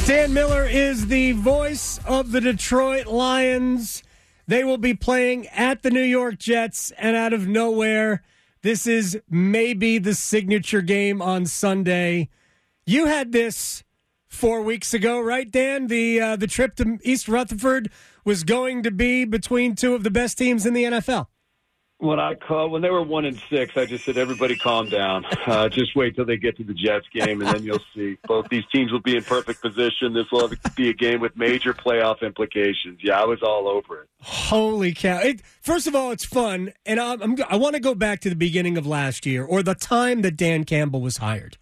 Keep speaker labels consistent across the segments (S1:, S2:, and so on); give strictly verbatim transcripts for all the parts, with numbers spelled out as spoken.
S1: Dan Miller is the voice of the Detroit Lions. They will be playing at the New York Jets, and out of nowhere, this is maybe the signature game on Sunday. You had this four weeks ago, right, Dan? The uh, the trip to East Rutherford was going to be between two of the best teams in the N F L.
S2: When I called, when they were one and six, I just said, "Everybody, calm down. Uh, just wait till they get to the Jets game, and then you'll see. Both these teams will be in perfect position. This will be a game with major playoff implications." Yeah, I was all over it.
S1: Holy cow! It, first of all, it's fun, and I'm, I'm, I want to go back to the beginning of last year, or the time that Dan Campbell was hired,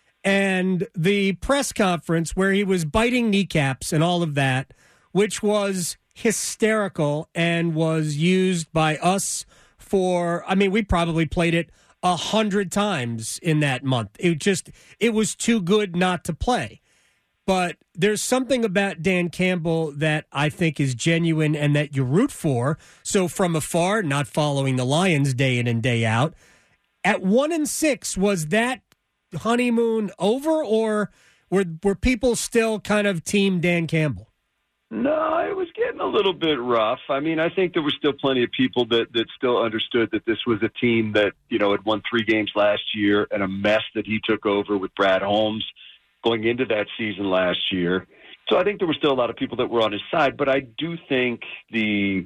S1: and the press conference where he was biting kneecaps and all of that, which was hysterical and was used by us. For, I mean, we probably played it a hundred times in that month. It just, it was too good not to play. But there's something about Dan Campbell that I think is genuine and that you root for. So from afar, not following the Lions day in and day out, at one and six, was that honeymoon over, or were were people still kind of team Dan Campbell?
S2: No, it was getting a little bit rough. I mean, I think there were still plenty of people that, that still understood that this was a team that, you know, had won three games last year and a mess that he took over with Brad Holmes going into that season last year. So I think there were still a lot of people that were on his side, but I do think the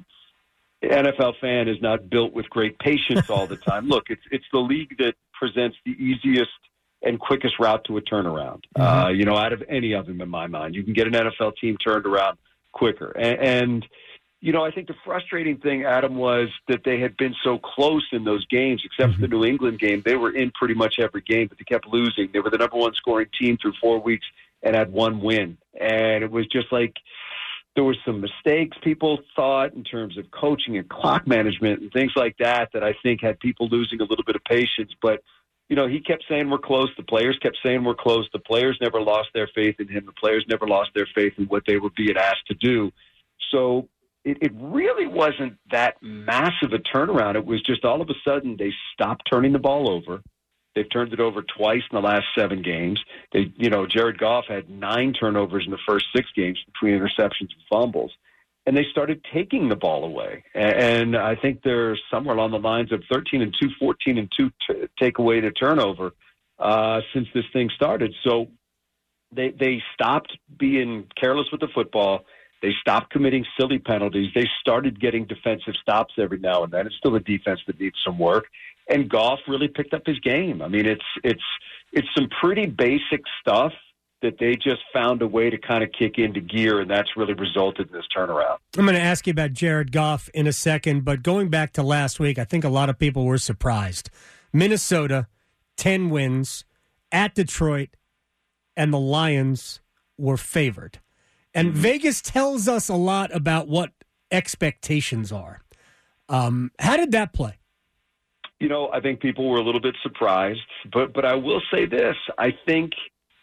S2: N F L fan is not built with great patience all the time. Look, it's it's the league that presents the easiest and quickest route to a turnaround, mm-hmm. uh, you know, out of any of them in my mind. You can get an N F L team turned around quicker. And, and, you know, I think the frustrating thing, Adam, was that they had been so close in those games, except mm-hmm. for the New England game. They were in pretty much every game, but they kept losing. They were the number one scoring team through four weeks and had one win. And it was just like there were some mistakes people thought in terms of coaching and clock management and things like that that I think had people losing a little bit of patience. But you know, he kept saying we're close. The players kept saying we're close. The players never lost their faith in him. The players never lost their faith in what they were being asked to do. So it, it really wasn't that massive a turnaround. It was just all of a sudden they stopped turning the ball over. They've turned it over twice in the last seven games. They, you know, Jared Goff had nine turnovers in the first six games between interceptions and fumbles. And they started taking the ball away. And I think they're somewhere along the lines of thirteen and two, fourteen and two t- take away the turnover uh, since this thing started. So they they stopped being careless with the football. They stopped committing silly penalties. They started getting defensive stops every now and then. It's still a defense that needs some work. And Goff really picked up his game. I mean, it's it's it's some pretty basic stuff that they just found a way to kind of kick into gear, and that's really resulted in this turnaround.
S1: I'm going to ask you about Jared Goff in a second, but going back to last week, I think a lot of people were surprised. Minnesota, ten wins, at Detroit, and the Lions were favored. And mm-hmm. Vegas tells us a lot about what expectations are. Um, how did that play?
S2: You know, I think people were a little bit surprised, but but I will say this. I think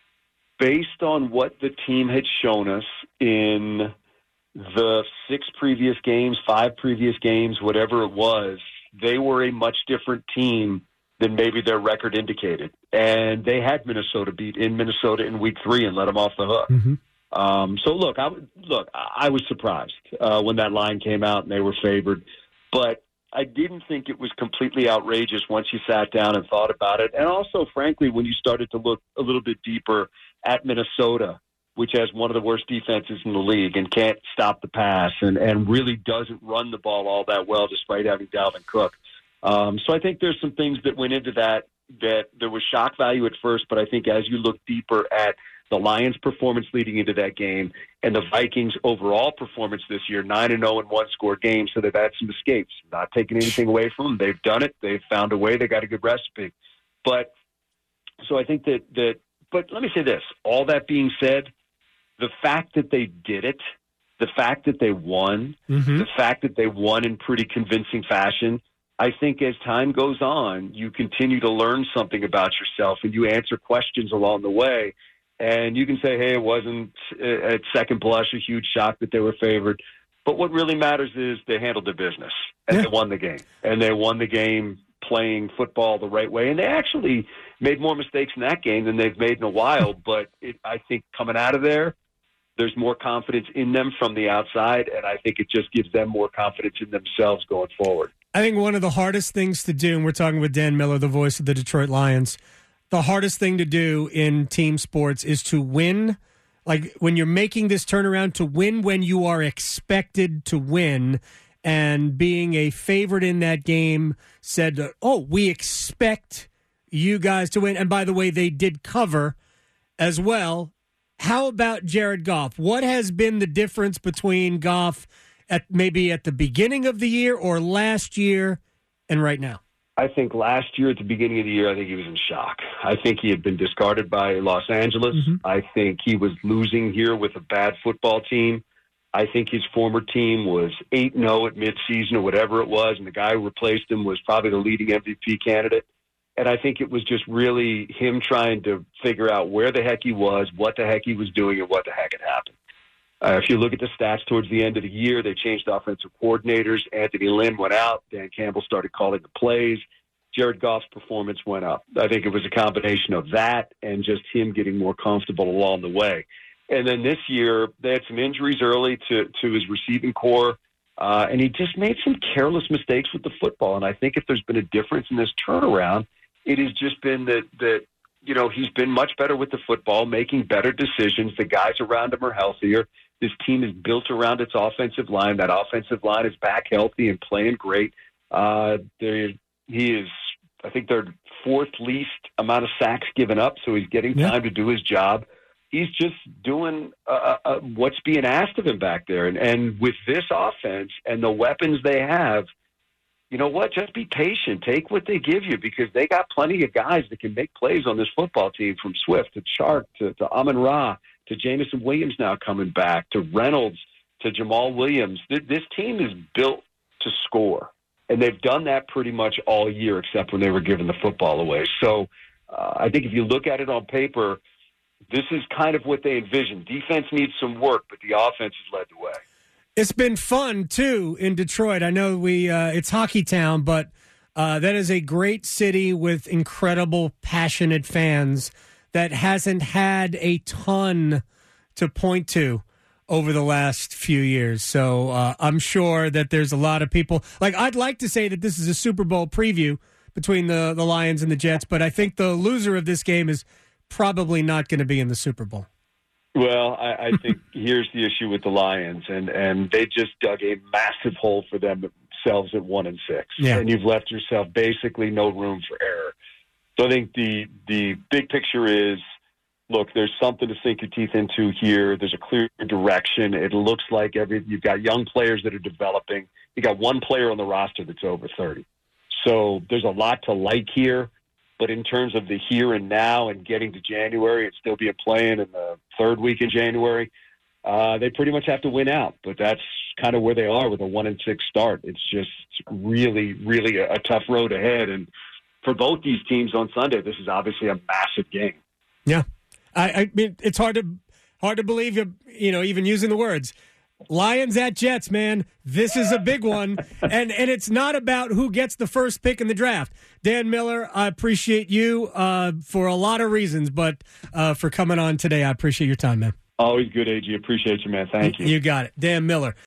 S2: based on what the team had shown us in the six previous games, five previous games, whatever it was, they were a much different team than maybe their record indicated. And they had Minnesota beat in Minnesota in week three and let them off the hook. Mm-hmm. Um, so, look, I, look, I was surprised uh, when that line came out and they were favored. But I didn't think it was completely outrageous once you sat down and thought about it. And also, frankly, when you started to look a little bit deeper at Minnesota, which has one of the worst defenses in the league and can't stop the pass and, and really doesn't run the ball all that well despite having Dalvin Cook. Um, so I think there's some things that went into that, that there was shock value at first, but I think as you look deeper at the Lions' performance leading into that game and the Vikings' overall performance this year, nine and oh in one-score games, so they've had some escapes. Not taking anything away from them. They've done it. They've found a way. They got a good recipe. But so I think that that But let me say this. All that being said, the fact that they did it, the fact that they won, mm-hmm. the fact that they won in pretty convincing fashion, I think as time goes on, you continue to learn something about yourself and you answer questions along the way. And you can say, hey, it wasn't at second blush a huge shock that they were favored. But what really matters is they handled their business and yeah. they won the game. And they won the game playing football the right way. And they actually made more mistakes in that game than they've made in a while. But it, I think coming out of there, there's more confidence in them from the outside, and I think it just gives them more confidence in themselves going forward.
S1: I think one of the hardest things to do, and we're talking with Dan Miller, the voice of the Detroit Lions, the hardest thing to do in team sports is to win. Like when you're making this turnaround, to win when you are expected to win, and being a favorite in that game said, oh, we expect you guys to win. And by the way, they did cover as well. How about Jared Goff? What has been the difference between Goff at maybe at the beginning of the year or last year and right now?
S2: I think last year at the beginning of the year, I think he was in shock. I think he had been discarded by Los Angeles. Mm-hmm. I think he was losing here with a bad football team. I think his former team was eight and oh at midseason or whatever it was, and the guy who replaced him was probably the leading M V P candidate. And I think it was just really him trying to figure out where the heck he was, what the heck he was doing, and what the heck had happened. Uh, if you look at the stats towards the end of the year, they changed offensive coordinators. Anthony Lynn went out. Dan Campbell started calling the plays. Jared Goff's performance went up. I think it was a combination of that and just him getting more comfortable along the way. And then this year, they had some injuries early to, to his receiving core, uh, and he just made some careless mistakes with the football. And I think if there's been a difference in this turnaround, it has just been that, that you know, he's been much better with the football, making better decisions. The guys around him are healthier. This team is built around its offensive line. That offensive line is back healthy and playing great. Uh, he is, I think, their fourth least amount of sacks given up, so he's getting time yeah. to do his job. He's just doing uh, uh, what's being asked of him back there. And, and with this offense and the weapons they have, you know what? Just be patient. Take what they give you because they got plenty of guys that can make plays on this football team, from Swift to Chark to, to Amon-Ra to Jameson Williams now coming back to Reynolds to Jamal Williams. This team is built to score, and they've done that pretty much all year except when they were giving the football away. So uh, I think if you look at it on paper, this is kind of what they envision. Defense needs some work, but the offense has led the way.
S1: It's been fun, too, in Detroit. I know we uh, it's Hockey Town, but uh, that is a great city with incredible, passionate fans that hasn't had a ton to point to over the last few years. So uh, I'm sure that there's a lot of people. Like, I'd like to say that this is a Super Bowl preview between the, the Lions and the Jets, but I think the loser of this game is probably not going to be in the Super Bowl.
S2: Well, I, I think here's the issue with the Lions, and, and they just dug a massive hole for themselves at one and six,
S1: yeah.
S2: and you've left yourself basically no room for error. So I think the the big picture is, look, there's something to sink your teeth into here. There's a clear direction. It looks like every you've got young players that are developing. You got one player on the roster that's over thirty, so there's a lot to like here. But in terms of the here and now and getting to January and still be playing in the third week in January, uh, they pretty much have to win out. But that's kind of where they are with a one and six start. It's just really, really a, a tough road ahead. And for both these teams on Sunday, this is obviously a massive game.
S1: Yeah, I, I mean, it's hard to hard to believe you. You know, even using the words. Lions at Jets, man. This is a big one. And and it's not about who gets the first pick in the draft. Dan Miller, I appreciate you uh, for a lot of reasons, but uh, for coming on today, I appreciate your time, man.
S2: Always good, A G. Appreciate you, man. Thank you.
S1: You got it. Dan Miller.